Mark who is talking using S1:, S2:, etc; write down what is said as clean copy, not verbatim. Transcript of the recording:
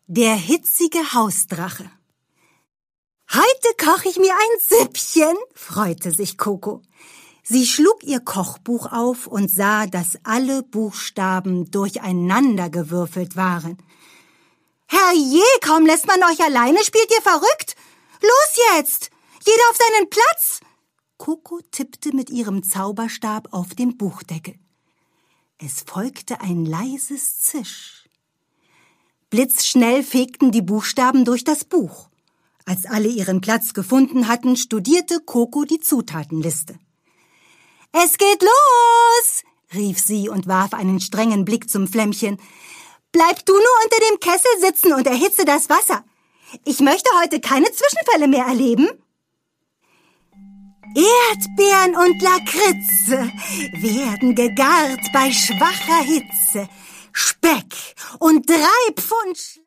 S1: Der hitzige Hausdrache. Heute koche ich mir ein Süppchen, freute sich Coco. Sie schlug ihr Kochbuch auf und sah, dass alle Buchstaben durcheinandergewürfelt waren. Herrje, kaum lässt man euch alleine, spielt ihr verrückt? Los jetzt! Jeder auf seinen Platz! Coco tippte mit ihrem Zauberstab auf den Buchdeckel. Es folgte ein leises Zisch. Blitzschnell fegten die Buchstaben durch das Buch. Als alle ihren Platz gefunden hatten, studierte Coco die Zutatenliste. »Es geht los«, rief sie und warf einen strengen Blick zum Flämmchen. »Bleib du nur unter dem Kessel sitzen und erhitze das Wasser. Ich möchte heute keine Zwischenfälle mehr erleben.« Erdbeeren und Lakritze werden gegart bei schwacher Hitze. Speck und 3 Pfund